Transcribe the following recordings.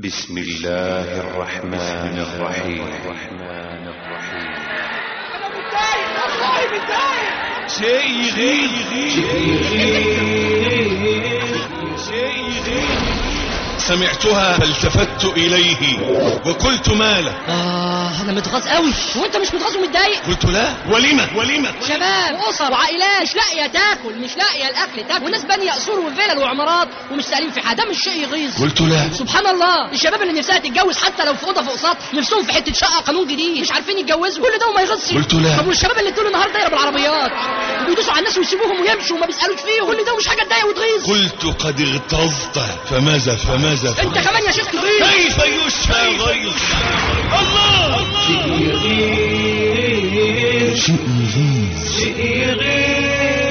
بسم الله الرحمن الرحيم. أنا متضايق والله متضايق. شيء يغيظ سمعتها فالتفت إليه وقلت ما له. انا متغاظ قوي. وانت مش متغاظ ومتضايق؟ قلت لا. ولما شباب واسر وعائلات مش لاقيه تاكل، مش لاقيه الاكل تاكل، والناس بانيه قصور وفلل وعمارات ومش سالين في حاجه. ده مش شيء يغيظ؟ قلت لا. سبحان الله، الشباب اللي نفسها تتجوز حتى لو في اوضه فوق سطح، نفسهم في حته شقه قانون جديد، مش عارفين يتجوزوا، كل ده وما يغيظش. قلت لا. طب والشباب اللي طول النهار دايره بالعربيات وبيدوسوا على الناس ويسيبوهم ويمشوا وما بيسالوش فيهم، كل ده مش حاجه تضايق وتغيظ؟ قلت قد اغتظت. فماذا انت كمان يا شيخ تغيظ. كيف يشفى غيظ الله؟ شيء يغيظ.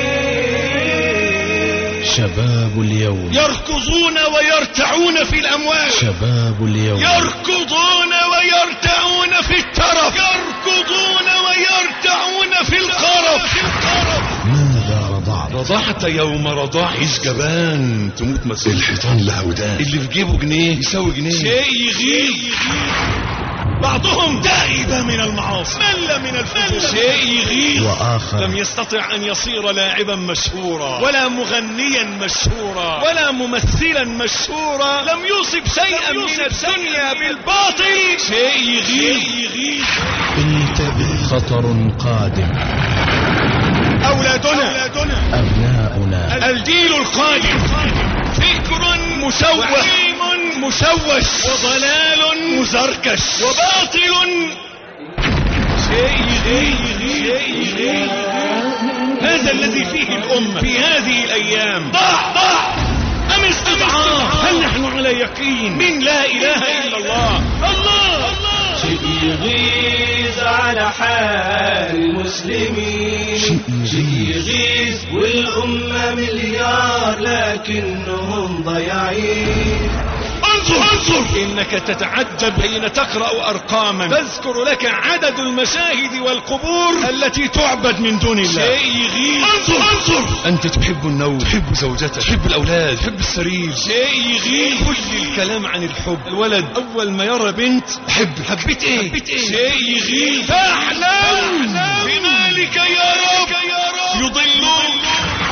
شباب اليوم يركضون ويرتعون في الأموال. شباب اليوم يركضون ويرتعون في الترف. يركضون ويرتعون في القرف. ماذا رضعت؟ رضعت يوم رضاع جبان تموت مسؤول. الحيطان له ودان، اللي في جيبه جنيه يساوي جنيه. شيء يغيظ. بعضهم دائب من المعاصي، مل من الفجور. شيء يغيظ. وآخر لم يستطع أن يصير لاعبا مشهورا ولا مغنيا مشهورا ولا ممثلا مشهورا. لم يصب شيئا من الدنيا بالباطل. شيء يغيظ. انتبه، خطر قادم. أولادنا أبناؤنا الجيل القادم فكر مشوه مشوش وضلال مزركش وباطل. شيء يغيظ. هذا الذي فيه الأمة في هذه الأيام. ضع أم استضعاف. هل نحن على يقين من لا إله إلا الله؟ شيء يغيظ على حال المسلمين. شيء يغيظ والأمة مليار لكنهم ضياعين. انظر إنك تتعجب حين تقرأ أرقاما تذكر لك عدد المشاهد والقبور التي تعبد من دون الله. شيء يغيظ. انظر أنت تحب النوم، تحب زوجتك، تحب الأولاد، تحب السرير. شيء يغيظ. كل الكلام عن الحب. الولد أول ما يرى بنت حبيت ايه. شيء يغيظ. فاعلم بمالك يا رب يضلون.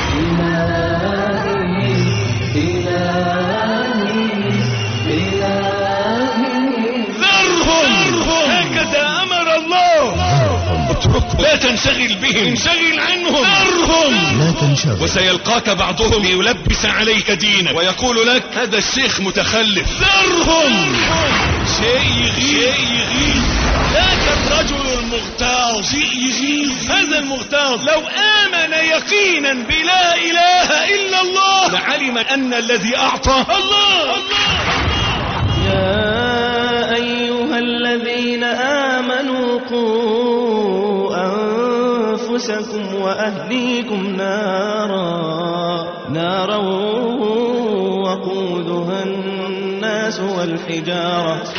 هكذا أمر الله. اتركهم، لا تنشغل بهم، انشغل عنهم. ذرهم، لا تنشغل. وسيلقاك بعضهم يلبس عليك دينك ويقول لك هذا الشيخ متخلف. ذرهم. شيء يغيظ. ذاك الرجل المغتاظ. شيء يغيظ. هذا المغتاظ لو آمن يقينا بلا إله إلا الله لعلم أن الذي أعطى الله. يا أيها الذين آمنوا قوا أنفسكم وأهليكم نارا وقودها الناس والحجارة.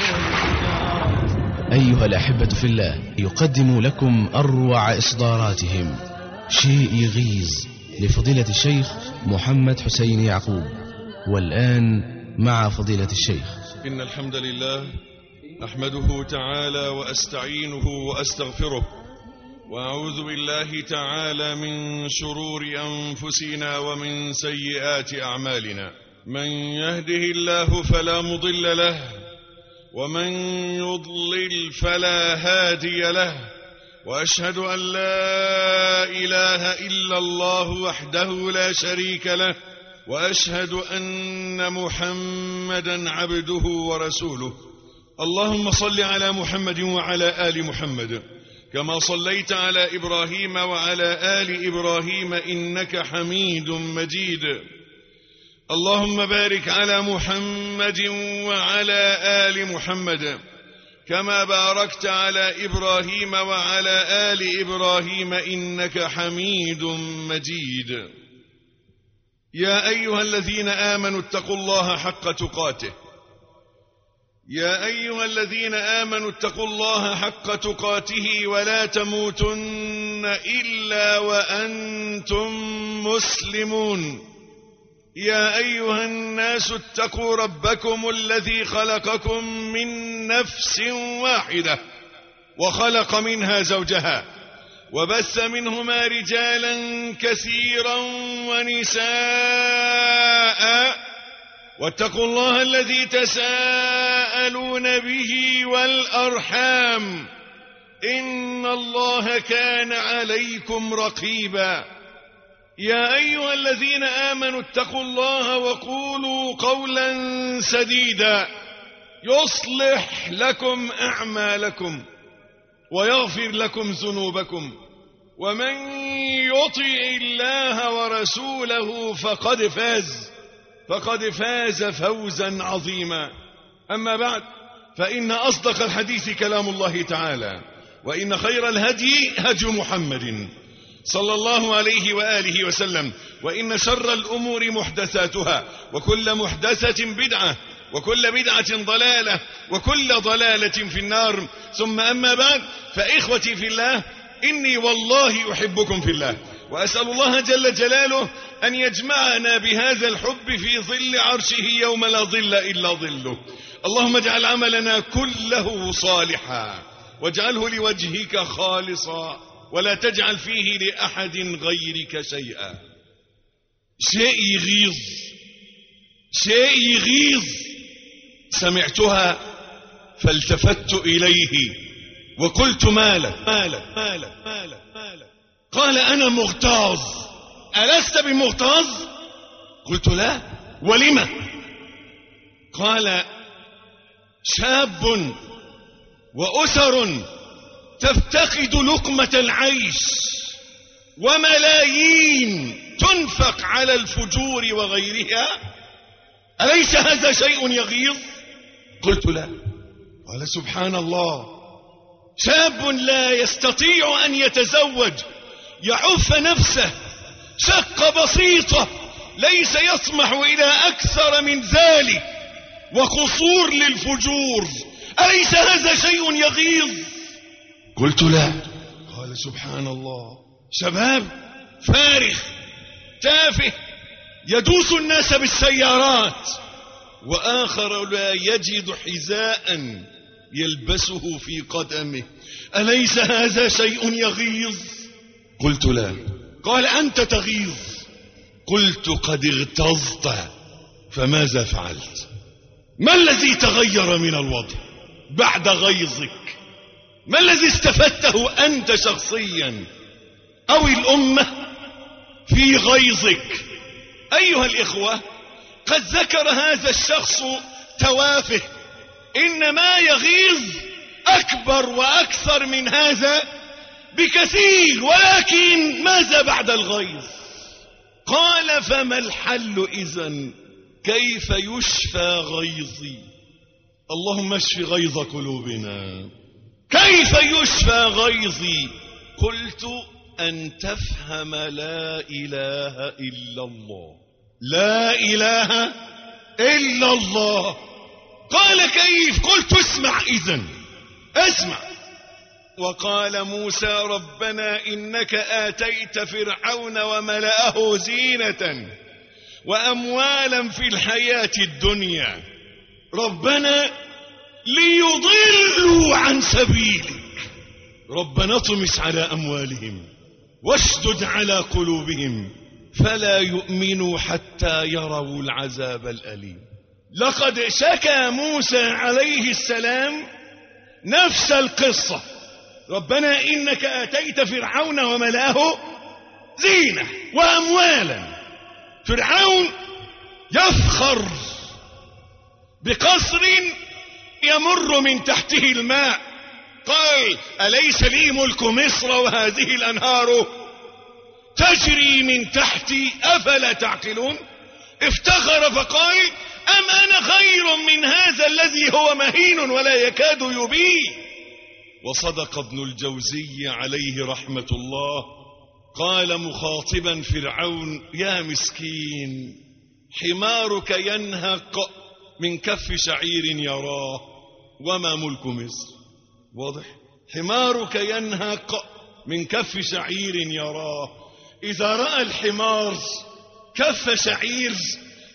أيها الأحبة في الله، يقدم لكم أروع إصداراتهم شيء يغيظ لفضيلة الشيخ محمد حسين يعقوب. والآن مع فضيلة الشيخ. إن الحمد لله أحمده تعالى وأستعينه وأستغفره وأعوذ بالله تعالى من شرور أنفسنا ومن سيئات أعمالنا. من يهده الله فلا مضل له ومن يضلل فلا هادي له. وأشهد أن لا إله إلا الله وحده لا شريك له. وأشهد أن محمدا عبده ورسوله. اللهم صل على محمد وعلى آل محمد كما صليت على إبراهيم وعلى آل إبراهيم إنك حميد مجيد. اللهم بارك على محمد وعلى آل محمد كما باركت على إبراهيم وعلى آل إبراهيم إنك حميد مجيد. يا أيها الذين آمنوا اتقوا الله حق تقاته. يا أيها الذين آمنوا اتقوا الله حق تقاته ولا تموتن إلا وأنتم مسلمون. يا أيها الناس اتقوا ربكم الذي خلقكم من نفس واحدة وخلق منها زوجها وبث منهما رجالا كثيرا ونساء واتقوا الله الذي تساءلون به والأرحام إن الله كان عليكم رقيبا يا أيها الذين آمنوا اتقوا الله وقولوا قولا سديدا يصلح لكم أعمالكم ويغفر لكم ذنوبكم ومن يطع الله ورسوله فقد فاز فوزا عظيما. أما بعد، فإن أصدق الحديث كلام الله تعالى، وإن خير الهدي هدي محمد صلى الله عليه وآله وسلم، وإن شر الأمور محدثاتها، وكل محدثة بدعة، وكل بدعة ضلالة، وكل ضلالة في النار. ثم أما بعد، فإخوتي في الله، إني والله أحبكم في الله، وأسأل الله جل جلاله أن يجمعنا بهذا الحب في ظل عرشه يوم لا ظل إلا ظله. اللهم اجعل عملنا كله صالحا، واجعله لوجهك خالصا، ولا تجعل فيه لأحد غيرك شيئا. شيء يغيظ سمعتها فالتفت إليه وقلت مالك. قال أنا مغتاظ. ألست بمغتاظ؟ قلت لا. ولم؟ قال شاب وأسر تفتقد لقمة العيش وملايين تنفق على الفجور وغيرها، أليس هذا شيء يغيظ؟ قلت لا. قال سبحان الله، شاب لا يستطيع أن يتزوج، يعف نفسه شقة بسيطة ليس يطمح إلى أكثر من ذلك، وقصور للفجور، أليس هذا شيء يغيظ؟ قلت لا. قال سبحان الله، شباب فارغ تافه يدوس الناس بالسيارات، وآخر لا يجد حذاء يلبسه في قدمه، أليس هذا شيء يغيظ؟ قلت لا. قال أنت تغيظ. قلت قد اغتظت، فماذا فعلت؟ ما الذي تغير من الوضع بعد غيظك؟ ما الذي استفدته أنت شخصيا أو الأمة في غيظك؟ أيها الإخوة، قد ذكر هذا الشخص توافه، إن ما يغيظ أكبر وأكثر من هذا بكثير، ولكن ماذا بعد الغيظ؟ قال فما الحل إذن؟ كيف يشفى غيظي؟ اللهم اشف غيظ قلوبنا. كيف يشفى غيظي؟ قلت أن تفهم لا إله إلا الله. لا إله إلا الله. قال كيف؟ قلت اسمع إذن، اسمع. وقال موسى ربنا إنك آتيت فرعون وملأه زينة وأموالا في الحياة الدنيا، ربنا ليضلوا عن سبيلك، ربنا اطمس على أموالهم واشدد على قلوبهم فلا يؤمنوا حتى يروا العذاب الأليم. لقد شكى موسى عليه السلام نفس القصة، ربنا إنك آتيت فرعون وملأه زينة وأموالا. فرعون يفخر بقصر يمر من تحته الماء، قال أليس لي ملك مصر وهذه الأنهار تجري من تحتي أفلا تعقلون؟ افتخر فقال أم أنا خير من هذا الذي هو مهين ولا يكاد يبين. وصدق ابن الجوزي عليه رحمة الله، قال مخاطبا فرعون يا مسكين، حمارك ينهق من كف شعير يراه وما ملك مصر. واضح؟ حمارك ينهق من كف شعير يراه. إذا رأى الحمار كف شعير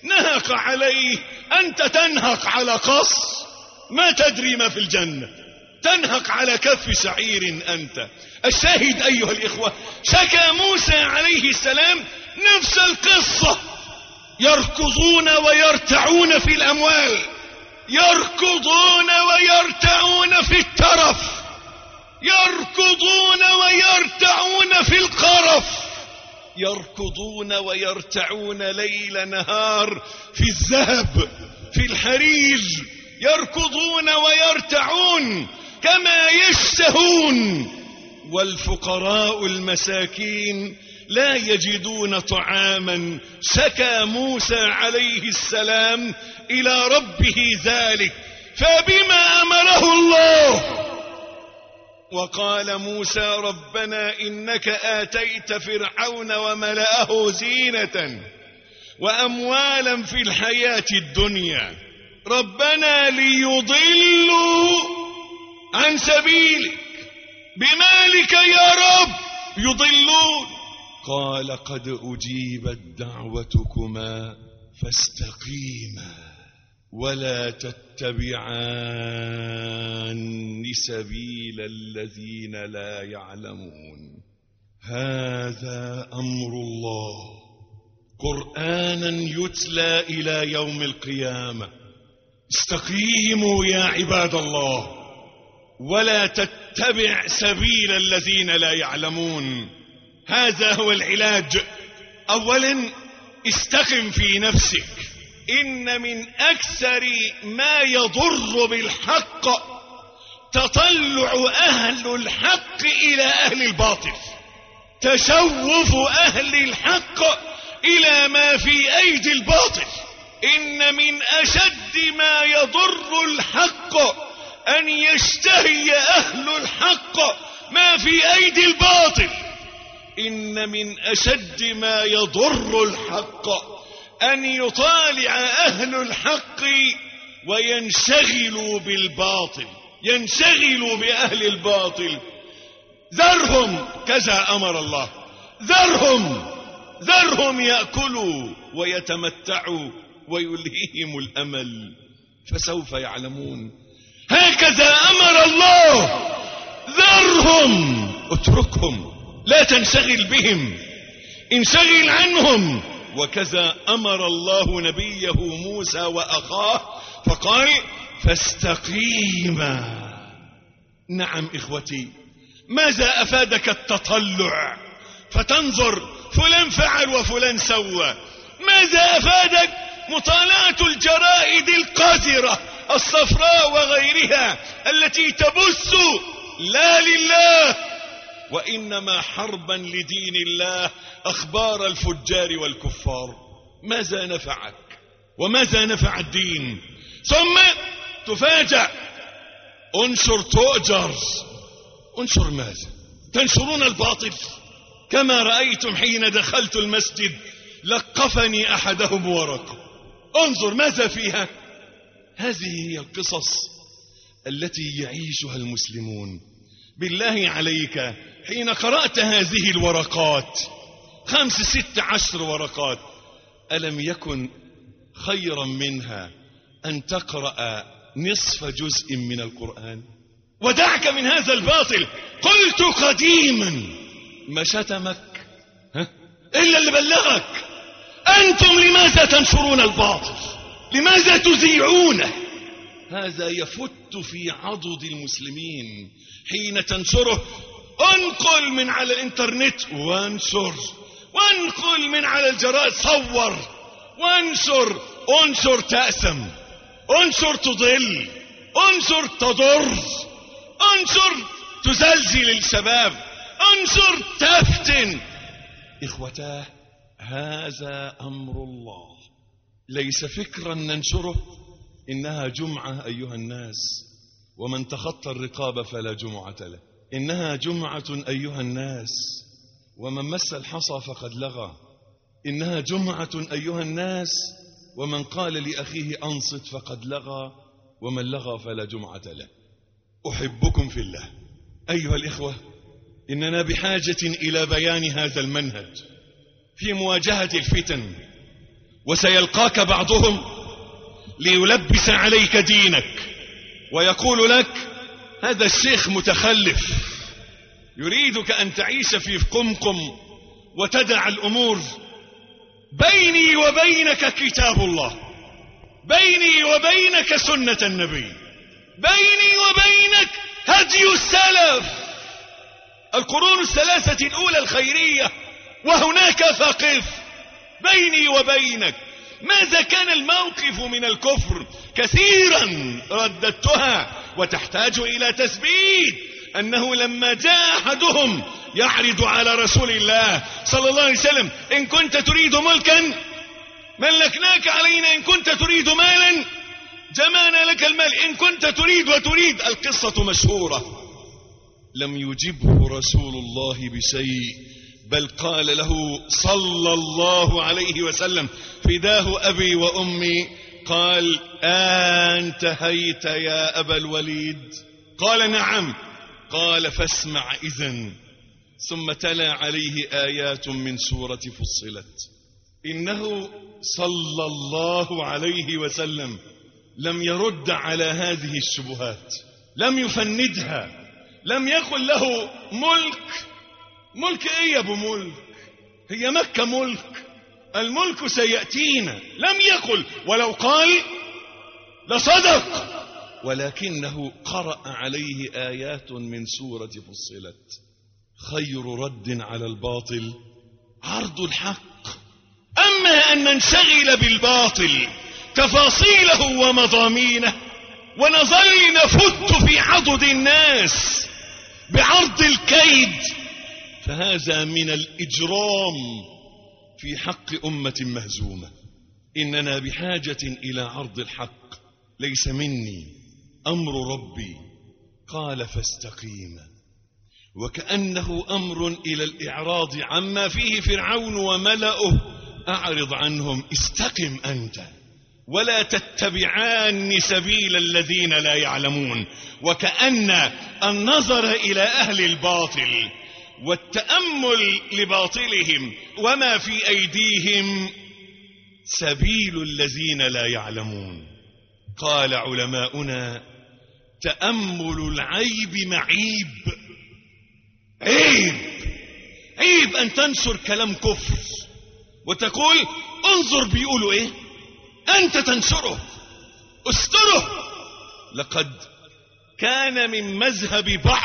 نهق عليه. أنت تنهق على قص، ما تدري ما في الجنة، تنهق على كف شعير أنت. الشاهد أيها الإخوة، شكى موسى عليه السلام نفس القصة. يركضون ويرتعون في الأموال، يركضون ويرتعون في الترف، يركضون ويرتعون في القرف، يركضون ويرتعون ليل نهار في الذهب في الحرير، يركضون ويرتعون كما يشتهون. والفقراء المساكين لا يجدون طعاما. شكى موسى عليه السلام إلى ربه ذلك، فبما أمره الله. وقال موسى ربنا إنك آتيت فرعون وملأه زينة وأموالا في الحياة الدنيا ربنا ليضلوا عن سبيلك، بمالك يا رب يضلون. قال قد أجيبت دعوتكما فاستقيما ولا تتبعان سبيل الذين لا يعلمون. هذا أمر الله قرآنا يتلى إلى يوم القيامة. استقيموا يا عباد الله ولا تتبع سبيل الذين لا يعلمون. هذا هو العلاج. أولا استقم في نفسك. إن من أكثر ما يضر بالحق تطلع أهل الحق إلى أهل الباطل، تشوف أهل الحق إلى ما في أيدي الباطل. إن من أشد ما يضر الحق أن يشتهي أهل الحق ما في أيدي الباطل. إن من أشد ما يضر الحق أن يطالع أهل الحق وينشغلوا بالباطل، ينشغلوا بأهل الباطل. ذرهم، كذا أمر الله، ذرهم يأكلوا ويتمتعوا ويلهيهم الأمل فسوف يعلمون. هكذا أمر الله. ذرهم، اتركهم، لا تنشغل بهم، انشغل عنهم. وكذا أمر الله نبيه موسى وأخاه فقال فاستقيما. نعم إخوتي، ماذا أفادك التطلع فتنظر فلان فعل وفلان سوى؟ ماذا أفادك مطالعة الجرائد القذرة الصفراء وغيرها التي تبث لا لله وإنما حربا لدين الله أخبار الفجار والكفار؟ ماذا نفعك وماذا نفع الدين؟ ثم تفاجأ انشر تؤجر. انشر ماذا؟ تنشرون الباطل. كما رأيتم حين دخلت المسجد لقفني أحدهم ورقة. انظر ماذا فيها. هذه هي القصص التي يعيشها المسلمون. بالله عليك حين قرأت هذه الورقات 5 6 10 ورقات، ألم يكن خيرا منها أن تقرأ نصف جزء من القرآن؟ ودعك من هذا الباطل. قلت قديما ما شتمك إلا اللي بلغك. أنتم لماذا تنشرون الباطل؟ لماذا تذيعونه؟ هذا يفت في عضد المسلمين حين تنشره. انقل من على الانترنت وانشر، وانقل من على الجرائد صور وانشر. انشر تأثم، انشر تضل، انشر تضر، انشر تزلزل الشباب، انشر تفتن. إخوتاه، هذا أمر الله، ليس فكرا ننشره. إنها جمعة أيها الناس، ومن تخطى الرقاب فلا جمعة له. إنها جمعة أيها الناس، ومن مس الحصى فقد لغى. إنها جمعة أيها الناس، ومن قال لأخيه أنصت فقد لغى، ومن لغى فلا جمعة له. أحبكم في الله أيها الإخوة. إننا بحاجة إلى بيان هذا المنهج في مواجهة الفتن وسيلقاك بعضهم ليلبس عليك دينك ويقول لك هذا الشيخ متخلف يريدك أن تعيش في قمقم وتدع الأمور. بيني وبينك كتاب الله، بيني وبينك سنة النبي، بيني وبينك هدي السلف القرون الثلاثة الأولى الخيرية، وهناك فقف. بيني وبينك ماذا كان الموقف من الكفر؟ كثيرا رددتها وتحتاج إلى تثبيت، أنه لما جاء أحدهم يعرض على رسول الله صلى الله عليه وسلم إن كنت تريد ملكا ملكناك علينا، إن كنت تريد مالا جمعنا لك المال، إن كنت تريد وتريد، القصة مشهورة. لم يجبه رسول الله بشيء، بل قال له صلى الله عليه وسلم فداه أبي وأمي، قال أنتهيت يا أبا الوليد؟ قال نعم. قال فاسمع إذن. ثم تلا عليه آيات من سورة فصلت. إنه صلى الله عليه وسلم لم يرد على هذه الشبهات، لم يفندها، لم يقل له ملك ايه يا ابو ملك، هي مكة ملك، الملك سيأتينا، لم يقل، ولو قال لصدق، ولكنه قرأ عليه آيات من سورة فصلت. خير رد على الباطل عرض الحق. أما أن ننشغل بالباطل تفاصيله ومضامينه ونظل نفت في عضد الناس بعرض الكيد، فهذا من الإجرام في حق أمة مهزومة. إننا بحاجة إلى عرض الحق. ليس مني أمر ربي قال فاستقيما، وكأنه أمر إلى الإعراض عما فيه فرعون وملأه. أعرض عنهم، استقم أنت ولا تتبعان سبيل الذين لا يعلمون. وكأن النظر إلى أهل الباطل والتأمل لباطلهم وما في أيديهم سبيل الذين لا يعلمون. قال علماؤنا تأمل العيب معيب. عيب أن تنشر كلام كفر وتقول انظر بيقولوا ايه، أنت تنشره، استره. لقد كان من مذهب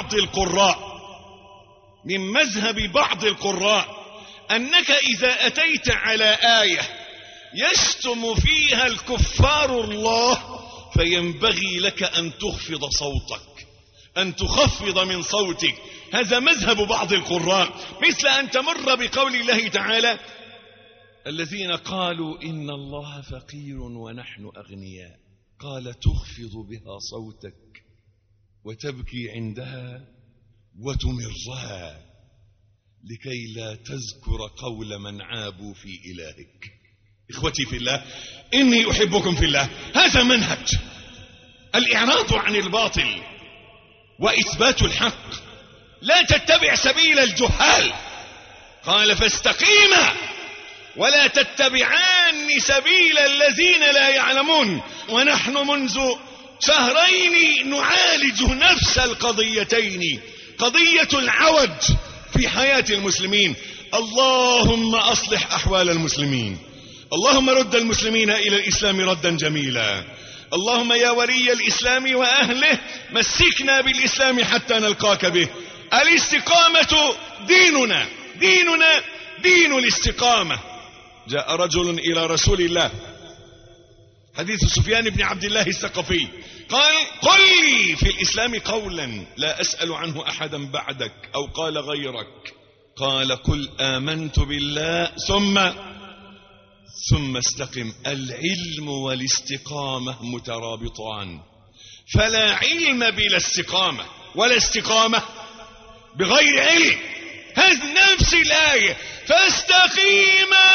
بعض القراء أنك إذا أتيت على آية يشتم فيها الكفار الله فينبغي لك أن تخفض صوتك، أن تخفض من صوتك. هذا مذهب بعض القراء. مثل أن تمر بقول الله تعالى الذين قالوا إن الله فقير ونحن أغنياء، قال تخفض بها صوتك وتبكي عندها وتمرها لكي لا تذكر قول من عابوا في إلهك. إخوتي في الله، إني أحبكم في الله. هذا منهج الإعراض عن الباطل وإثبات الحق. لا تتبع سبيل الجهال. قال فاستقيما ولا تتبعان سبيل الذين لا يعلمون. ونحن منذ شهرين نعالج نفس القضيتين، قضية العوج في حياة المسلمين. اللهم أصلح أحوال المسلمين، اللهم رد المسلمين إلى الإسلام ردا جميلا. اللهم يا ولي الإسلام وأهله مسكنا بالإسلام حتى نلقاك به. الاستقامة ديننا، دين الاستقامة. جاء رجل إلى رسول الله، حديث سفيان بن عبد الله الثقفي، قال قل لي في الإسلام قولا لا أسأل عنه أحدا بعدك، أو قال غيرك. قال قل آمنت بالله ثم استقم. العلم والاستقامة مترابطان، فلا علم بلا استقامة، ولا استقامة بغير علم. هذه نفس الآية، فاستقيما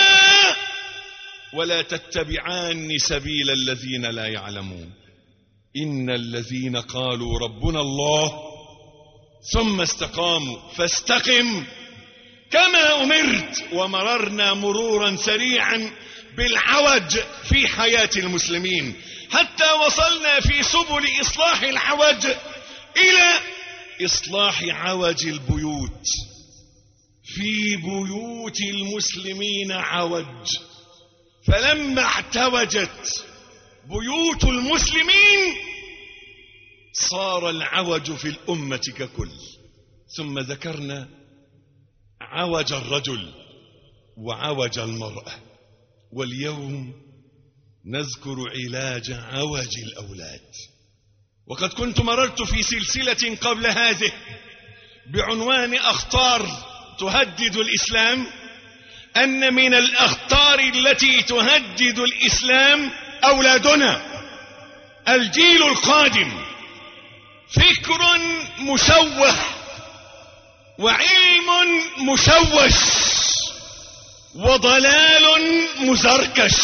ولا تتبعان سبيل الذين لا يعلمون. إن الذين قالوا ربنا الله ثم استقاموا فاستقم كما أمرت. ومررنا مرورا سريعا بالعوج في حياة المسلمين، حتى وصلنا في سبل إصلاح العوج إلى إصلاح عوج البيوت. في بيوت المسلمين عوج، فلما اعتوجت بيوت المسلمين صار العوج في الأمة ككل. ثم ذكرنا عوج الرجل وعوج المرأة، واليوم نذكر علاج عوج الأولاد. وقد كنت مررت في سلسلة قبل هذه بعنوان أخطار تهدد الإسلام، أن من الأخطار التي تهدد الإسلام أولادنا، الجيل القادم. فكر مشوه وعلم مشوش وضلال مزركش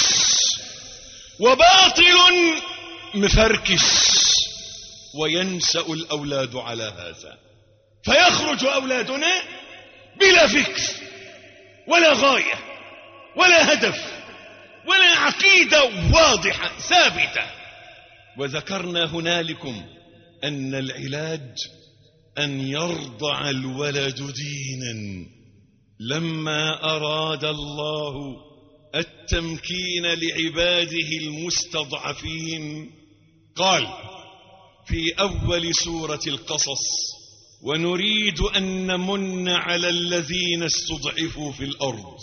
وباطل مفركش، وينشأ الأولاد على هذا، فيخرج أولادنا بلا فكر ولا غاية ولا هدف ولا عقيدة واضحة ثابتة. وذكرنا هنالكم أن العلاج أن يرضع الولد دينا. لما أراد الله التمكين لعباده المستضعفين قال في أول سورة القصص: ونريد أن نمن على الذين استضعفوا في الأرض.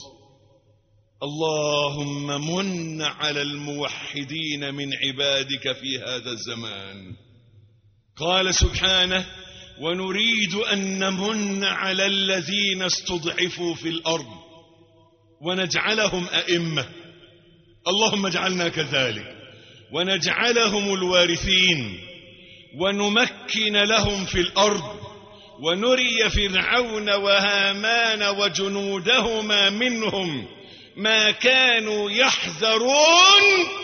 اللهم من على الموحدين من عبادك في هذا الزمان. قال سبحانه: ونريد أن نمن على الذين استضعفوا في الأرض ونجعلهم أئمة. اللهم اجعلنا كذلك، ونجعلهم الوارثين، ونمكن لهم في الأرض، ونري فرعون وهامان وجنودهما منهم ما كانوا يحذرون،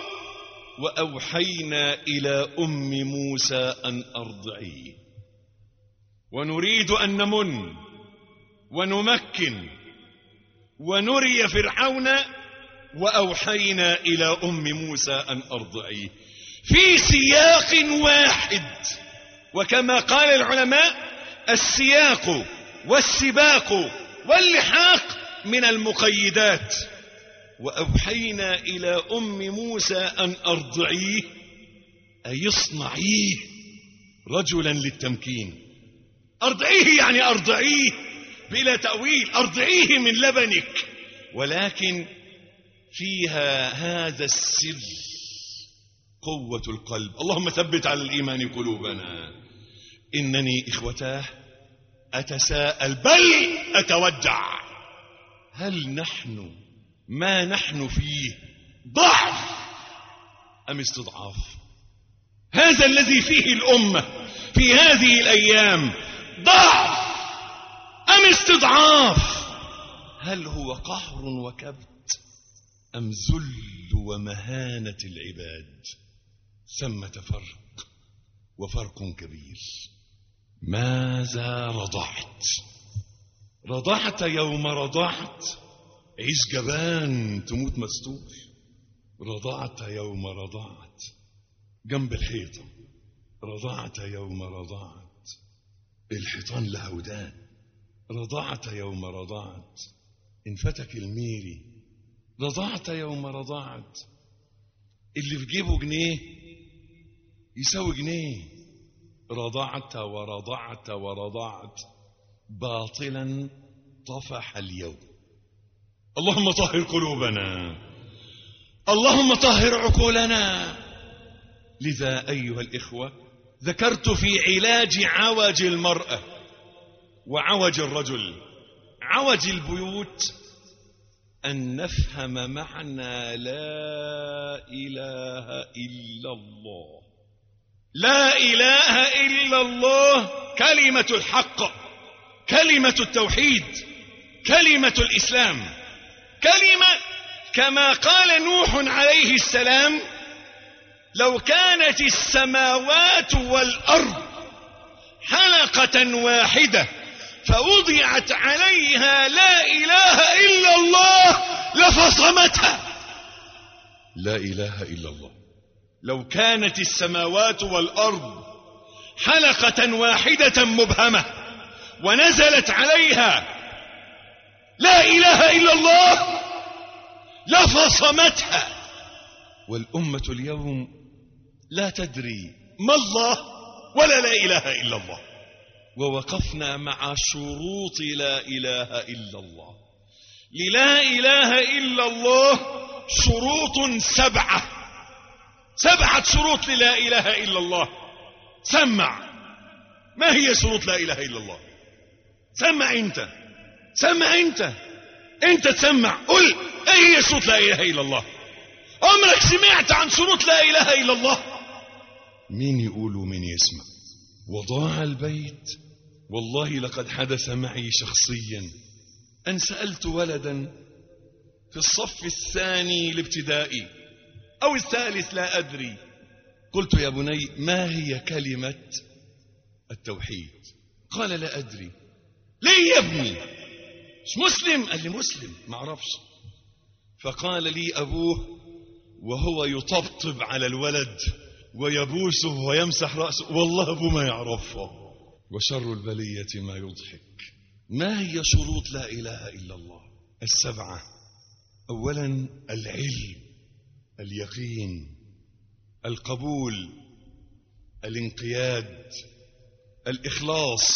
وأوحينا إلى أم موسى أن أرضعيه. ونريد أن نمن ونمكن ونري فرعون، وأوحينا إلى أم موسى أن أرضعيه، في سياق واحد. وكما قال العلماء: السياق والسباق واللحاق من المقيدات. وأوحينا إلى أم موسى أن أرضعيه، أي اصنعيه رجلا للتمكين. أرضعيه يعني أرضعيه بلا تأويل، أرضعيه من لبنك، ولكن فيها هذا السر، قوة القلب. اللهم ثبت على الإيمان قلوبنا. إنني إخوتاه أتساءل بل أتوجع، هل نحن ما نحن فيه ضعف أم استضعاف؟ هذا الذي فيه الأمة في هذه الأيام ضعف أم استضعاف؟ هل هو قهر وكبت أم ذل ومهانة العباد؟ ثمة فرق، وفرق كبير. ماذا رضعت؟ رضعت يوم رضعت عيش جبان تموت مستور. رضعت يوم رضعت جنب الحيطة. رضعت يوم رضعت الحيطان لها ودان. رضعت يوم رضعت انفتك الميري. رضعت يوم رضعت اللي في جيبه جنيه يساوي جنيه. رضعت ورضعت ورضعت باطلا طفح اليوم. اللهم طهر قلوبنا، اللهم طهر عقولنا. لذا أيها الإخوة ذكرت في علاج عوج المرأة وعوج الرجل، عوج البيوت، أن نفهم معنى لا إله إلا الله. لا إله إلا الله كلمة الحق، كلمة التوحيد، كلمة الإسلام، كلمة كما قال نوح عليه السلام: لو كانت السماوات والأرض حلقة واحدة فوضعت عليها لا إله إلا الله لفصمتها. لا إله إلا الله. لو كانت السماوات والأرض حلقة واحدة مبهمة ونزلت عليها لا إله إلا الله لفصمتها، والأمة اليوم لا تدري ما الله ولا لا إله إلا الله. ووقفنا مع شروط لا إله إلا الله. للا إله إلا الله شروط 7 شروط للا إله إلا الله. سمع، ما هي شروط لا إله إلا الله؟ سمع انت تسمع، قل ايه هي شروط لا إله إلا الله؟ عمرك سمعت عن شروط لا إله إلا الله؟ مين يقول ومين يسمع؟ وضاع البيت. والله لقد حدث معي شخصيا أن سألت ولدا في الصف الثاني الابتدائي أو الثالث لا أدري، قلت يا بني ما هي كلمة التوحيد؟ قال لا أدري. ليه يا ابني مش مسلم؟ قال لي مسلم ما أعرفش. فقال لي أبوه وهو يطبطب على الولد ويبوسه ويمسح رأسه والله أبوه ما يعرفه. وشر البلية ما يضحك. ما هي شروط لا إله إلا الله 7؟ أولا العلم، اليقين، القبول، الانقياد، الإخلاص،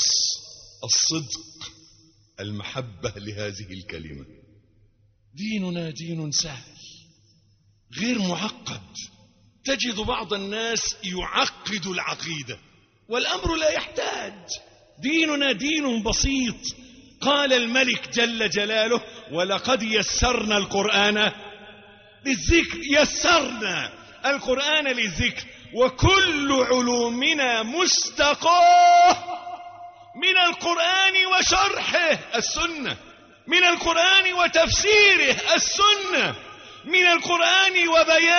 الصدق، المحبة لهذه الكلمة. ديننا دين سهل غير معقد. تجد بعض الناس يعقد العقيدة والأمر لا يحتاج. ديننا دين بسيط. قال الملك جل جلاله ولقد يسرنا القرآن للذكر. يسرنا القرآن للذكر. وكل علومنا مستقاه من القرآن وشرحه السنة، من القرآن وتفسيره السنة، من القرآن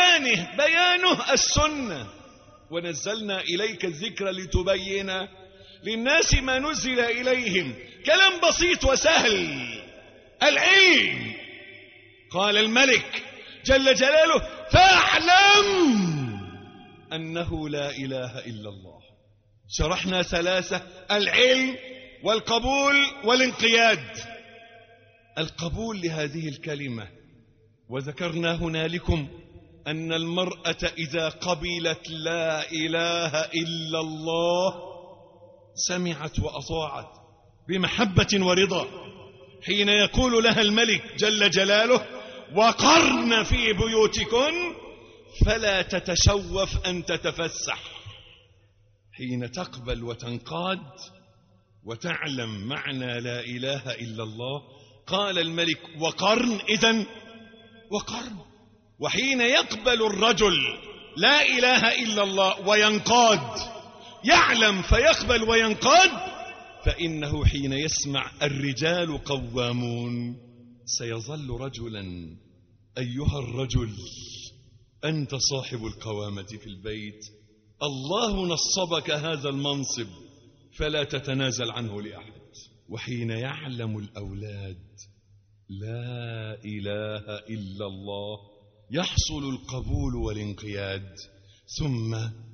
بيانه السنة. ونزلنا إليك الذكر لتبين للناس ما نزل إليهم. كلام بسيط وسهل. العلم. قال الملك جل جلاله فاعلم أنه لا إله إلا الله. شرحنا 3: العلم والقبول والانقياد. القبول لهذه الكلمة، وذكرنا هنالكم أن المرأة إذا قبلت لا إله إلا الله سمعت وأطاعت بمحبة ورضا. حين يقول لها الملك جل جلاله وقرن في بيوتكن فلا تتشوف أن تتفسح. حين تقبل وتنقاد وتعلم معنى لا إله إلا الله قال الملك وقرن. إذن وقرن. وحين يقبل الرجل لا إله إلا الله وينقاد، يعلم فيقبل وينقاد، فإنه حين يسمع الرجال قوامون سيظل رجلا. أيها الرجل أنت صاحب القوامة في البيت. الله نصبك هذا المنصب فلا تتنازل عنه لأحد. وحين يعلم الأولاد لا إله إلا الله يحصل القبول والانقياد. ثم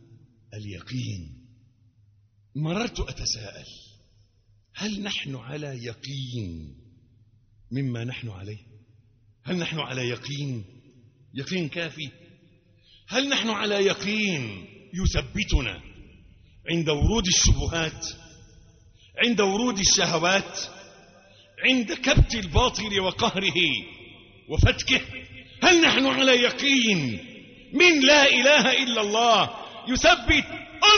اليقين. مررت أتساءل هل نحن على يقين مما نحن عليه؟ هل نحن على يقين كافي؟ هل نحن على يقين يثبتنا عند ورود الشبهات، عند ورود الشهوات، عند كبت الباطل وقهره وفتكه؟ هل نحن على يقين من لا إله إلا الله يثبت؟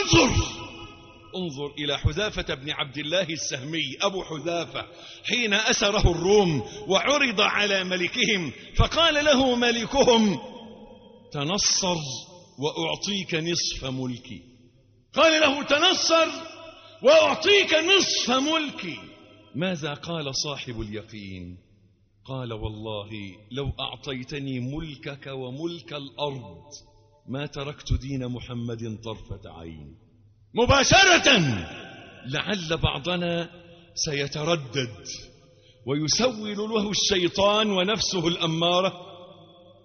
انظر إلى حذافة بن عبد الله السهمي أبو حذافة حين أسره الروم وعرض على ملكهم فقال له ملكهم تنصر وأعطيك نصف ملكي. قال له تنصر وأعطيك نصف ملكي. ماذا قال صاحب اليقين؟ قال والله لو أعطيتني ملكك وملك الأرض ما تركت دين محمد طرفة عين. مباشرة. لعل بعضنا سيتردد ويسول له الشيطان ونفسه الأمارة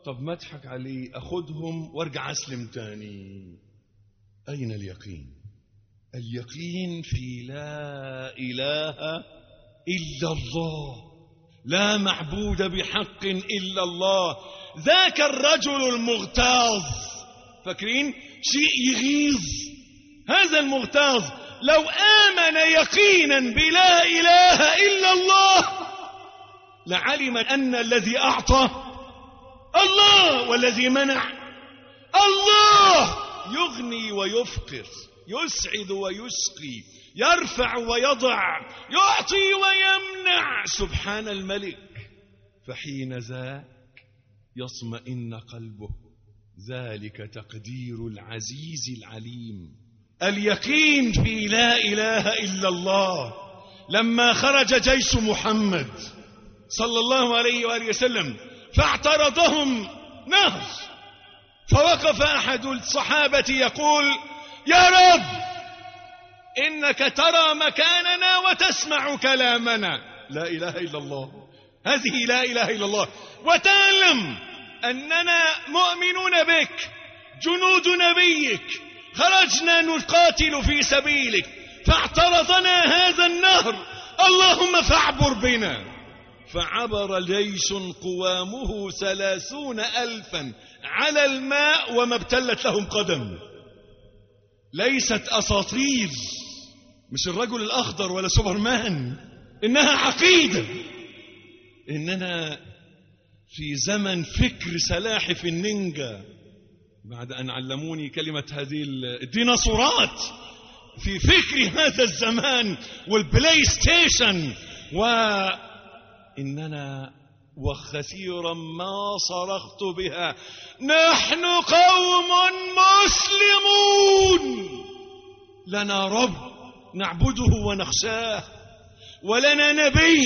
طب ما اضحك عليه، أخذهم وارجع أسلم تاني. أين اليقين؟ اليقين في لا إله إلا الله، لا معبود بحق إلا الله. ذاك الرجل المغتاظ، فاكرين؟ شيء يغيظ. هذا المغتاظ لو آمن يقينا بلا إله إلا الله لعلم أن الذي أعطى الله والذي منع الله، يغني ويفقر، يسعد ويسقي، يرفع ويضع، يعطي ويمنع، سبحان الملك. فحين ذاك يطمئن قلبه. ذلك تقدير العزيز العليم. اليقين في لا إله إلا الله. لما خرج جيش محمد صلى الله عليه وآله وسلم فاعترضهم نهر، فوقف أحد الصحابة يقول: يا رب إنك ترى مكاننا وتسمع كلامنا. لا إله إلا الله، هذه لا إله إلا الله. وتعلم أننا مؤمنون بك، جنود نبيك، خرجنا نقاتل في سبيلك، فاعترضنا هذا النهر، اللهم فاعبر بنا. فعبر جيش قوامه 30,000 على الماء وما ابتلت لهم قدم. ليست أساطير، مش الرجل الأخضر ولا سوبرمان، إنها عقيدة. إننا في زمن فكر سلاحف النينجا، بعد أن علموني كلمة هذه الديناصورات، في فكر هذا الزمان والبلاي ستيشن. وإننا وكثيرا ما صرخت بها: نحن قوم مسلمون، لنا رب نعبده ونخشاه، ولنا نبي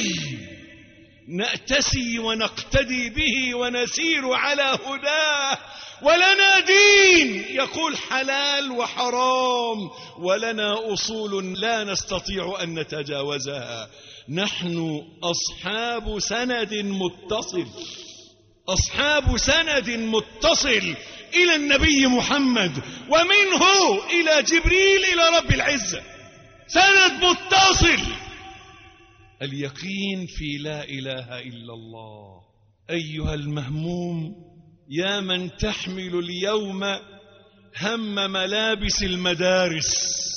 نأتسي ونقتدي به ونسير على هداه، ولنا دين يقول حلال وحرام، ولنا أصول لا نستطيع أن نتجاوزها. نحن أصحاب سند متصل، أصحاب سند متصل إلى النبي محمد، ومنه إلى جبريل إلى رب العزة، سند متصل. اليقين في لا إله إلا الله. أيها المهموم، يا من تحمل اليوم هم ملابس المدارس،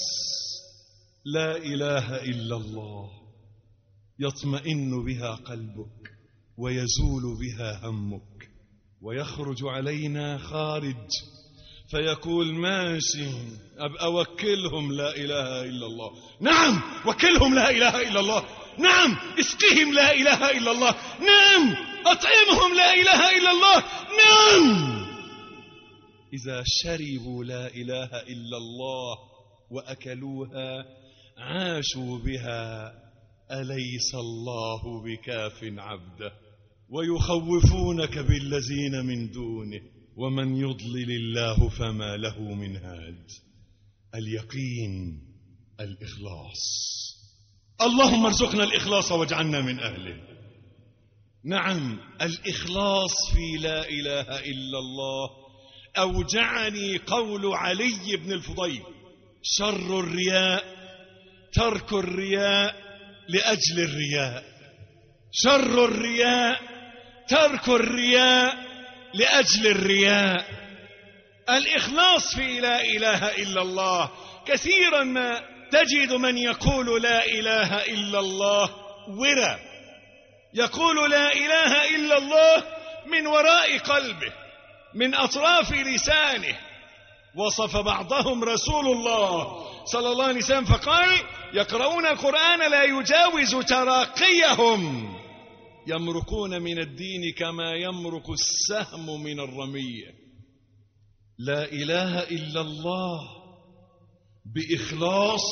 لا إله إلا الله يطمئن بها قلبك ويزول بها همك، ويخرج علينا خارج فيقول: ماشي، أبقى وكلهم لا إله إلا الله. نعم، وكلهم لا إله إلا الله. نعم، اسقهم لا إله إلا الله. نعم، أطعمهم لا إله إلا الله. نعم. إذا شربوا لا إله إلا الله وأكلوها عاشوا بها. أليس الله بكاف عبده؟ ويخوفونك بالذين من دونه، ومن يضلل الله فما له من هاد. اليقين، الإخلاص. اللهم ارزقنا الإخلاص واجعلنا من أهله. نعم، الإخلاص في لا إله إلا الله. أوجعني قول علي بن الفضيل: شر الرياء ترك الرياء لأجل الرياء، شر الرياء ترك الرياء لأجل الرياء. الإخلاص في لا إله إلا الله. كثيرا ما تجد من يقول لا إله إلا الله ورا، يقول لا إله إلا الله من وراء قلبه، من أطراف لسانه. وصف بعضهم رسول الله صلى الله عليه وسلم فقال: يقرؤون القرآن لا يجاوز تراقيهم، يمرقون من الدين كما يمرق السهم من الرمية. لا إله إلا الله بإخلاص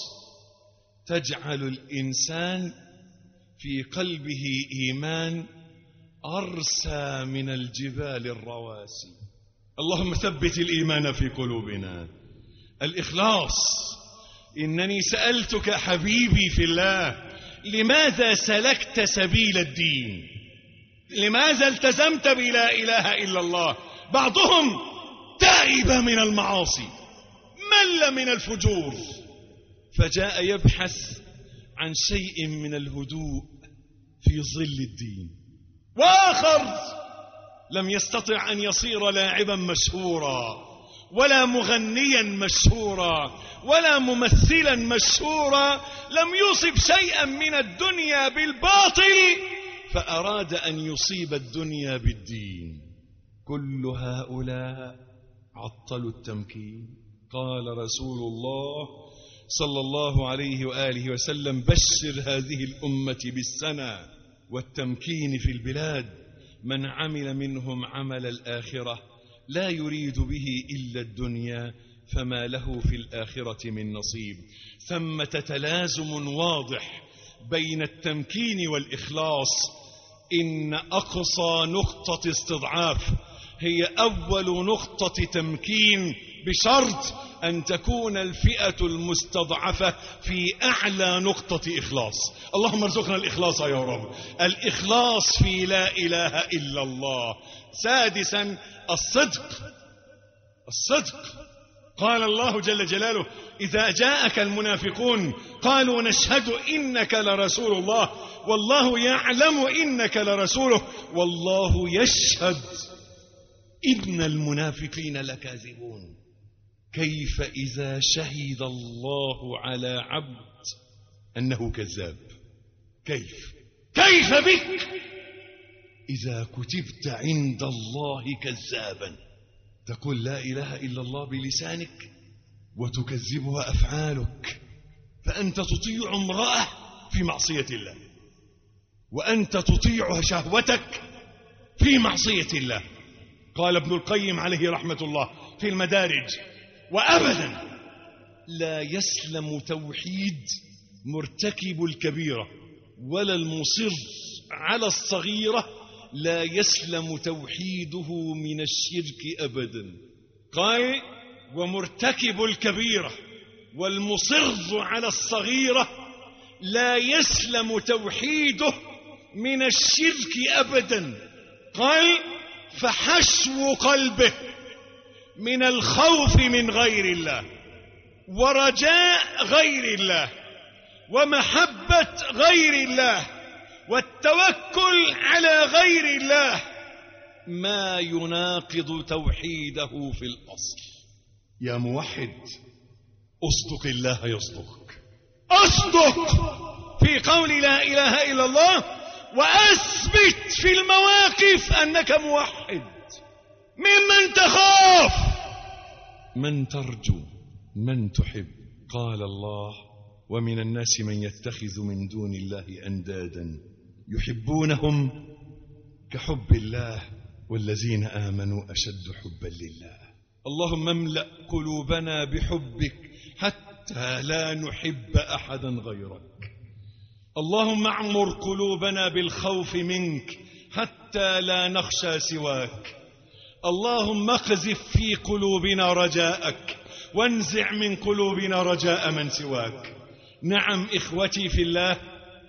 تجعل الإنسان في قلبه إيمان أرسى من الجبال الرواسي. اللهم ثبت الإيمان في قلوبنا. الإخلاص. إنني سألتك حبيبي في الله: لماذا سلكت سبيل الدين؟ لماذا التزمت بلا إله إلا الله؟ بعضهم تائب من المعاصي، مل من الفجور، فجاء يبحث عن شيء من الهدوء في ظل الدين. وآخر لم يستطع أن يصير لاعبا مشهورا، ولا مغنيا مشهورا، ولا ممثلا مشهورا، لم يصب شيئا من الدنيا بالباطل، فأراد أن يصيب الدنيا بالدين. كل هؤلاء عطلوا التمكين. قال رسول الله صلى الله عليه وآله وسلم: بشر هذه الأمة بالسنة والتمكين في البلاد، من عمل منهم عمل الآخرة لا يريد به إلا الدنيا فما له في الآخرة من نصيب. ثمة تلازم واضح بين التمكين والإخلاص. إن أقصى نقطة استضعاف هي أول نقطة تمكين، بشرط أن تكون الفئة المستضعفة في أعلى نقطة إخلاص. اللهم ارزقنا الإخلاص يا رب، الإخلاص في لا إله إلا الله. سادسا الصدق. قال الله جل جلاله: إذا جاءك المنافقون قالوا نشهد إنك لرسول الله والله يعلم إنك لرسوله والله يشهد إن المنافقين لكاذبون. كيف إذا شهد الله على عبد أنه كذاب؟ كيف بك إذا كتبت عند الله كذابا؟ تقول لا إله إلا الله بلسانك وتكذبها أفعالك، فأنت تطيع امرأة في معصية الله، وأنت تطيع شهوتك في معصية الله. قال ابن القيم عليه رحمة الله في المدارج: وأبدا لا يسلم توحيد مرتكب الكبيرة ولا المصر على الصغيرة، لا يسلم توحيده من الشرك أبدا. قال: ومرتكب الكبيرة والمصر على الصغيرة لا يسلم توحيده من الشرك أبدا. قال: فحشو قلبه من الخوف من غير الله ورجاء غير الله ومحبة غير الله والتوكل على غير الله ما يناقض توحيده في الأصل. يا موحد، أصدق الله يصدقك. أصدق في قول لا إله إلا الله، وأثبت في المواقف أنك موحد. ممن تخاف، من ترجو، من تحب. قال الله: ومن الناس من يتخذ من دون الله أندادا يحبونهم كحب الله والذين آمنوا أشد حبا لله. اللهم املأ قلوبنا بحبك حتى لا نحب أحدا غيرك. اللهم اعمر قلوبنا بالخوف منك حتى لا نخشى سواك. اللهم اقذف في قلوبنا رجاءك وانزع من قلوبنا رجاء من سواك. نعم إخوتي في الله،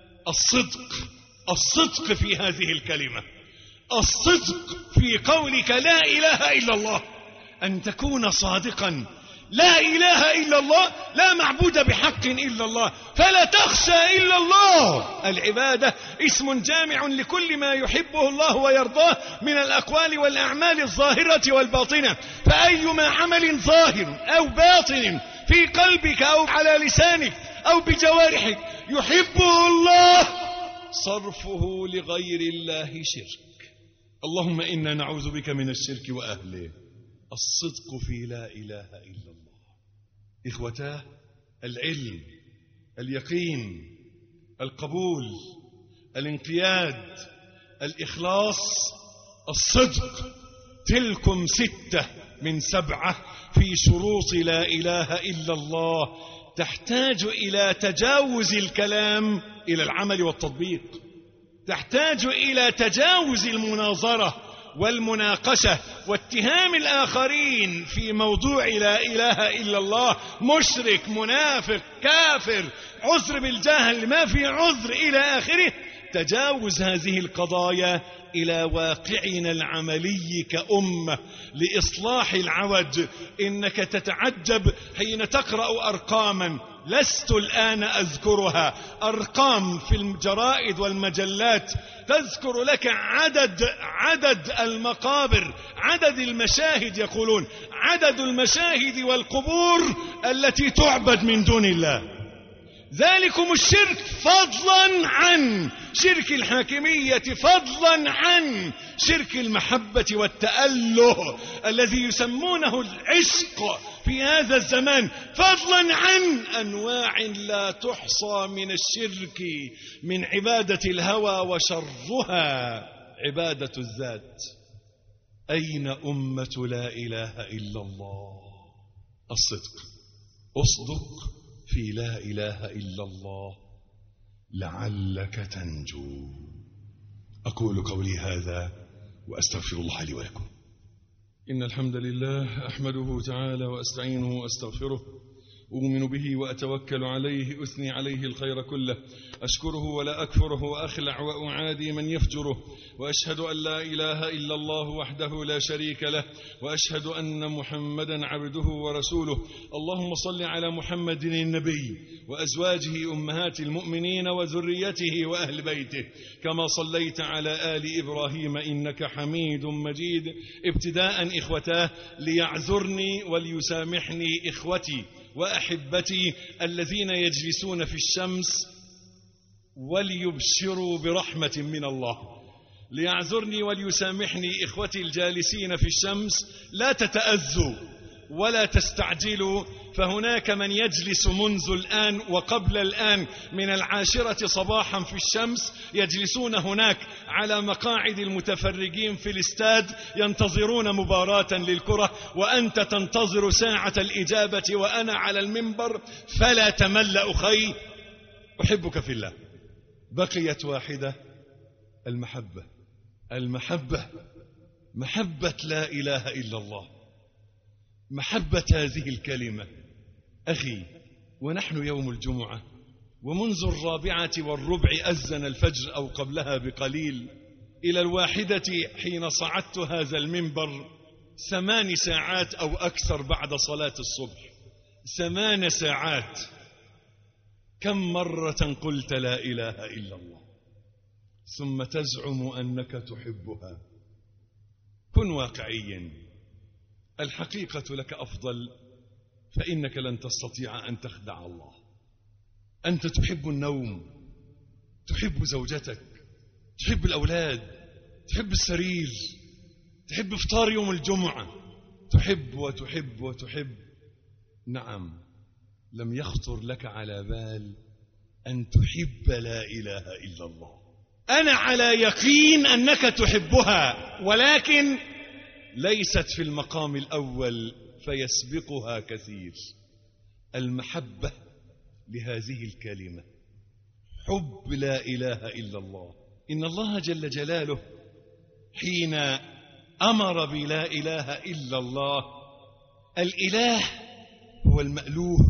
الصدق في هذه الكلمة، الصدق في قولك لا إله إلا الله، أن تكون صادقا. لا إله إلا الله، لا معبود بحق إلا الله، فلا تخشى إلا الله. العبادة اسم جامع لكل ما يحبه الله ويرضاه من الأقوال والأعمال الظاهرة والباطنة، فأيما عمل ظاهر أو باطن في قلبك أو على لسانك أو بجوارحك يحبه الله، صرفه لغير الله شرك. اللهم إنا نعوذ بك من الشرك وأهله. الصدق في لا إله إلا الله. إخوتاه، العلم، اليقين، القبول، الانقياد، الإخلاص، الصدق، تلكم 6 من 7 في شروط لا إله إلا الله، تحتاج إلى تجاوز الكلام إلى العمل والتطبيق، تحتاج إلى تجاوز المناظرة والمناقشة واتهام الآخرين في موضوع لا إله إلا الله، مشرك، منافق، كافر، عذر بالجهل، ما في عذر إلى آخره. تجاوز هذه القضايا إلى واقعنا العملي كأمة لإصلاح العوج. إنك تتعجب حين تقرأ أرقاما لست الآن أذكرها، أرقام في الجرائد والمجلات تذكر لك عدد المقابر، عدد المشاهد، يقولون عدد المشاهد والقبور التي تعبد من دون الله. ذلكم الشرك فضلا عن شرك الحاكمية، فضلا عن شرك المحبة والتأله الذي يسمونه العشق في هذا الزمان، فضلا عن أنواع لا تحصى من الشرك، من عبادة الهوى وشرها عبادة الذات. أين أمة لا إله إلا الله؟ الصدق، أصدق في لا إله إلا الله لعلك تنجو. أقول قولي هذا وأستغفر الله لي ولكم. إن الحمد لله أحمده تعالى وأستعينه وأستغفره، أؤمن به وأتوكل عليه، أثني عليه الخير كله، أشكره ولا أكفره، وأخلع وأعادي من يفجره، وأشهد أن لا إله إلا الله وحده لا شريك له، وأشهد أن محمدا عبده ورسوله. اللهم صل على محمد النبي وأزواجه أمهات المؤمنين وذريته وأهل بيته كما صليت على آل إبراهيم إنك حميد مجيد. ابتداء إخوتاه ليعذرني وليسامحني إخوتي وأحبتي الذين يجلسون في الشمس وليبشروا برحمة من الله. ليعذرني وليسامحني إخوتي الجالسين في الشمس، لا تتأذوا ولا تستعجلوا، فهناك من يجلس منذ الآن وقبل الآن من 10 صباحا في الشمس، يجلسون هناك على مقاعد المتفرجين في الاستاد ينتظرون مباراة للكرة، وأنت تنتظر ساعة الإجابة وأنا على المنبر. فلا تمل أخي، أحبك في الله. بقيت واحدة، المحبة، محبة لا إله إلا الله، محبة هذه الكلمة. أخي، ونحن يوم الجمعة ومنذ 4:15 أذن الفجر أو قبلها بقليل إلى 1 حين صعدت هذا المنبر، 8 ساعات أو أكثر بعد صلاة الصبح، 8 ساعات. كم مرة قلت لا إله إلا الله ثم تزعم أنك تحبها؟ كن واقعيا، الحقيقة لك أفضل، فإنك لن تستطيع أن تخدع الله. أنت تحب النوم، تحب زوجتك، تحب الأولاد، تحب السرير، تحب إفطار يوم الجمعة، تحب وتحب وتحب. نعم، لم يخطر لك على بال أن تحب لا إله إلا الله. أنا على يقين أنك تحبها، ولكن ليست في المقام الأول، فيسبقها كثير. المحبة لهذه الكلمة، حب لا إله إلا الله. إن الله جل جلاله حين أمر بلا إله إلا الله، الإله هو المألوه،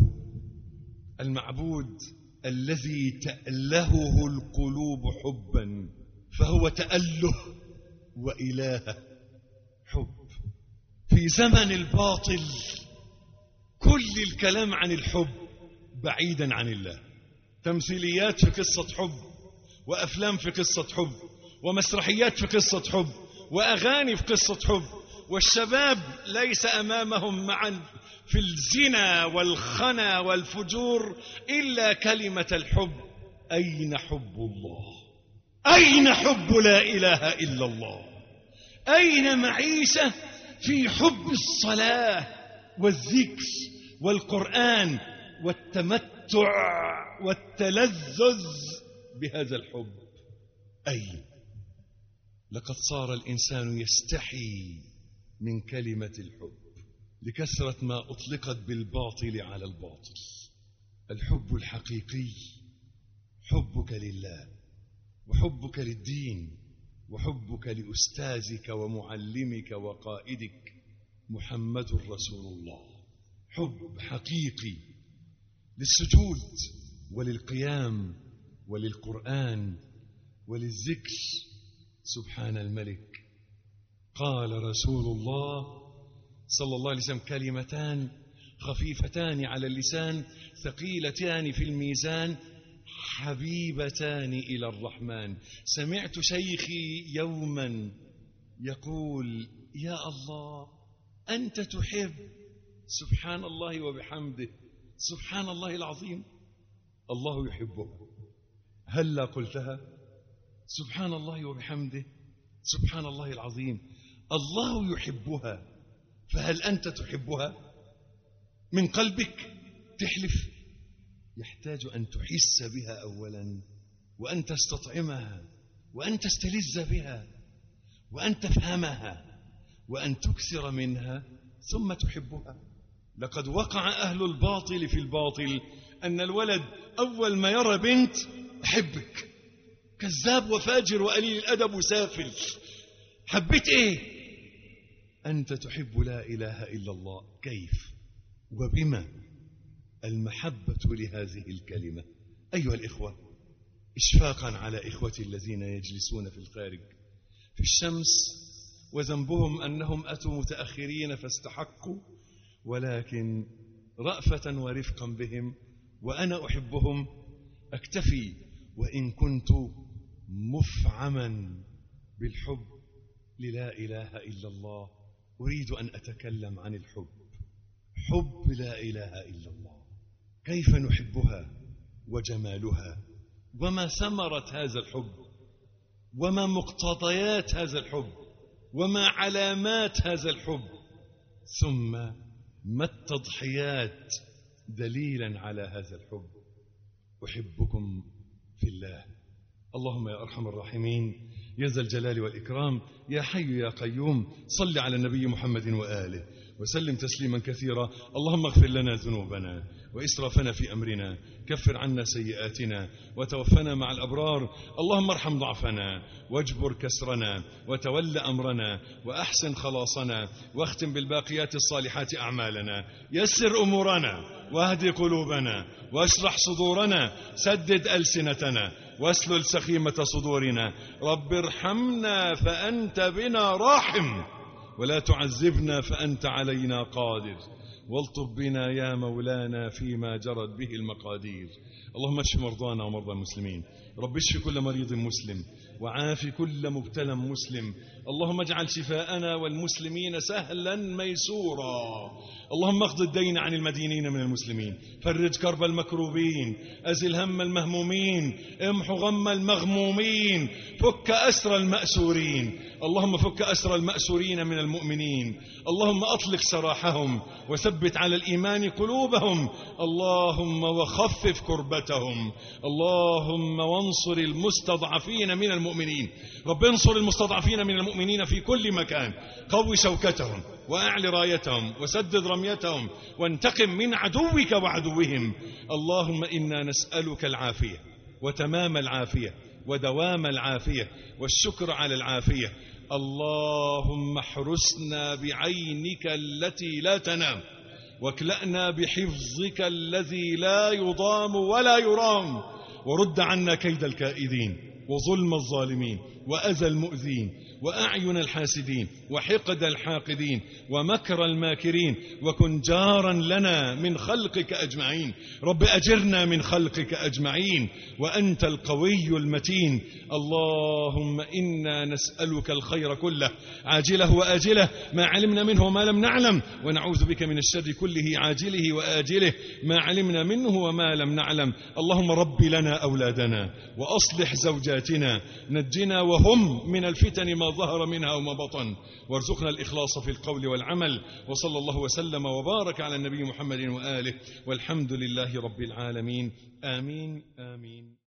المعبود الذي تألهه القلوب حبا، فهو تأله وإله حب. في زمن الباطل كل الكلام عن الحب بعيدا عن الله، تمثيليات في قصة حب، وأفلام في قصة حب، ومسرحيات في قصة حب، وأغاني في قصة حب، والشباب ليس أمامهم معا في الزنا والخنا والفجور إلا كلمة الحب. أين حب الله؟ أين حب لا إله إلا الله؟ أين معيشة في حب الصلاة والذكر والقرآن والتمتع والتلذذ بهذا الحب؟ أين؟ لقد صار الإنسان يستحي من كلمة الحب لكثرة ما أطلقت بالباطل على الباطل. الحب الحقيقي حبك لله، وحبك للدين، وحبك لأستاذك ومعلمك وقائدك محمد رسول الله. حب حقيقي للسجود وللقيام وللقرآن وللذكر سبحان الملك. قال رسول الله صلى الله عليه وسلم: كلمتان خفيفتان على اللسان ثقيلتان في الميزان حبيبتان إلى الرحمن. سمعت شيخي يوما يقول: يا الله أنت تحب سبحان الله وبحمده سبحان الله العظيم. الله يحبها. هلا قلتها؟ سبحان الله وبحمده سبحان الله العظيم. الله يحبها، فهل أنت تحبها من قلبك؟ تحلف؟ يحتاج أن تحس بها أولا، وأن تستطعمها، وأن تستلذ بها، وأن تفهمها، وأن تكثر منها، ثم تحبها. لقد وقع أهل الباطل في الباطل أن الولد أول ما يرى بنت: أحبك. كذاب وفاجر وقليل الأدب وسافل. حبيت إيه؟ أنت تحب لا إله إلا الله. كيف وبما؟ المحبة لهذه الكلمة. أيها الإخوة، إشفاقا على إخوتي الذين يجلسون في الخارج في الشمس وذنبهم أنهم أتوا متأخرين فاستحقوا، ولكن رأفة ورفقا بهم وأنا أحبهم أكتفي، وإن كنت مفعما بالحب للا إله إلا الله أريد أن أتكلم عن الحب. حب لا إله إلا الله، كيف نحبها وجمالها، وما ثمرة هذا الحب، وما مقتضيات هذا الحب، وما علامات هذا الحب، ثم ما التضحيات دليلا على هذا الحب. أحبكم في الله. اللهم يا أرحم الراحمين يا ذا الجلال والإكرام يا حي يا قيوم صل على النبي محمد وآله وسلم تسليما كثيرا. اللهم اغفر لنا ذنوبنا وإسرافنا في أمرنا، كفر عنا سيئاتنا وتوفنا مع الأبرار. اللهم ارحم ضعفنا واجبر كسرنا وتول أمرنا وأحسن خلاصنا، واختم بالباقيات الصالحات أعمالنا. يسر أمورنا واهد قلوبنا واشرح صدورنا، سدد ألسنتنا واسلل سخيمة صدورنا. رب ارحمنا فأنت بنا راحم، ولا تعذبنا فأنت علينا قادر، والطف بنا يا مولانا فيما جرت به المقادير. اللهم اشف مرضانا ومرضى المسلمين. رب اشف كل مريض مسلم وعاف كل مبتلى مسلم. اللهم اجعل شفاءنا والمسلمين سهلا ميسورا. اللهم اقض الدين عن المدينين من المسلمين، فرج كرب المكروبين، أزل هم المهمومين، امحو غم المغمومين، فك أسر المأسورين. اللهم فك أسر المأسورين من المؤمنين. اللهم أطلق سراحهم وثبت على الإيمان قلوبهم. اللهم وخفف كربتهم. اللهم وانصر المستضعفين من المؤمنين. رب انصر المستضعفين من المؤمنين في كل مكان، قوي شوكتهم وأعل رايتهم وسدد رميتهم، وانتقم من عدوك وعدوهم. اللهم إنا نسألك العافية وتمام العافية ودوام العافية والشكر على العافية. اللهم احرسنا بعينك التي لا تنام، واكلأنا بحفظك الذي لا يضام ولا يرام، ورد عنا كيد الكائدين وظلم الظالمين وأذى المؤذين وأعين الحاسدين وحقد الحاقدين ومكر الماكرين، وكن جارا لنا من خلقك أجمعين. رب أجرنا من خلقك أجمعين، وأنت القوي المتين. اللهم إنا نسألك الخير كله عاجله وآجله ما علمنا منه وما لم نعلم، ونعوذ بك من الشر كله عاجله وآجله ما علمنا منه وما لم نعلم. اللهم رب لنا أولادنا وأصلح زوجاتنا، نجنا وهم من الفتن ما ظهر منها وما بطن، وارزقنا الإخلاص في القول والعمل. وصلى الله وسلم وبارك على النبي محمد وآله، والحمد لله رب العالمين. آمين آمين.